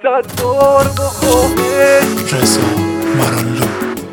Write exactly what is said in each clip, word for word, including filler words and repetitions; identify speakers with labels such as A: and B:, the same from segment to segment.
A: صد بار با خواهش.
B: رضا مارانلو.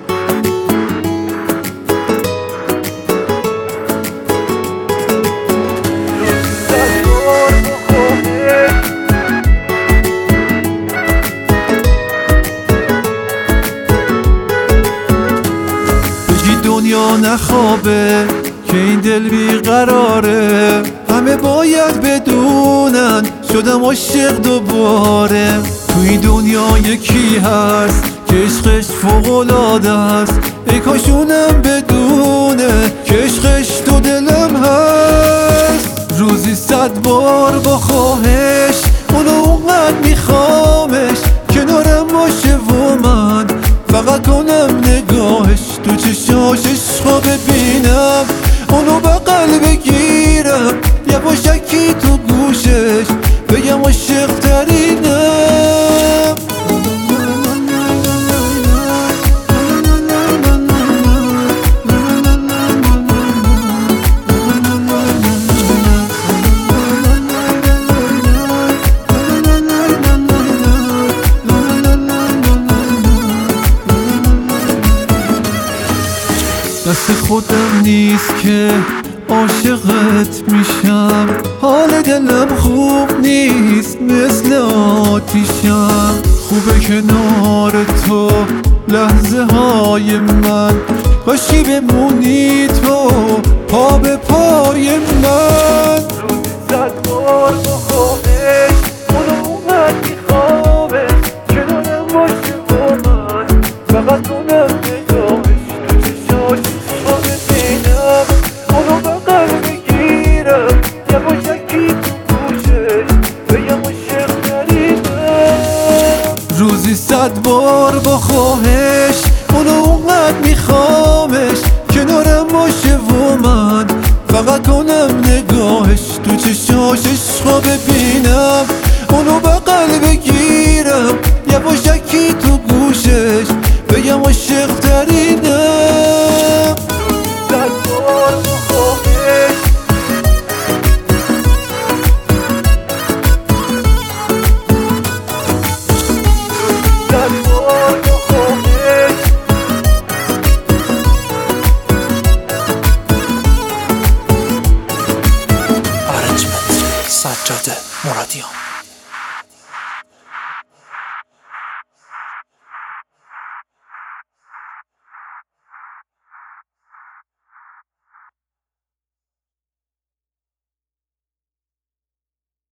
C: دنیا نخوابه که این دل بیقراره، همه باید بدونن شدم عاشق دوباره. تو این دنیا یکی هست که عشقش فوق‌العاده است، ای کاش اونم بدونه که عشقش تو دلم هست. روزی صد بار با خواهش اونو اونقدر میخوامش، کنارم باشه و من فقط کنم نگاهش. تو چشاش عشقا ببینم، اونو بغل بگیرم، یواشکی تو گوشش بگم عاشق ترینم. دست خودم نیست که عاشقت میشم، حال دلم خوب نیست مثل آتیشم. خوبه کنار تو لحظه های من، کاشی بمونی تو پا به پای من.
A: صد بار با خواهش اونو اونقدر میخوامش، کنارم باشه با من فقط کنم نگاهش. تو چشاش عشقا ببینم، اونو بغل بگیرم، یواشکی تو گوشش بگم عاشق ترینم.
C: روزی صد بار با خواهش اونو اونقدر میخوامش، کنارم باشه و من فقط کنم نگاهش. تو چشاش عشقا ببینم، اونو بغل بگیرم، یواشکی تو گوشش بگم عاشق ترینم.
A: صد بار با خواهش. صد بار با خواهش.
B: ارنجمنت سجاده مرادیان.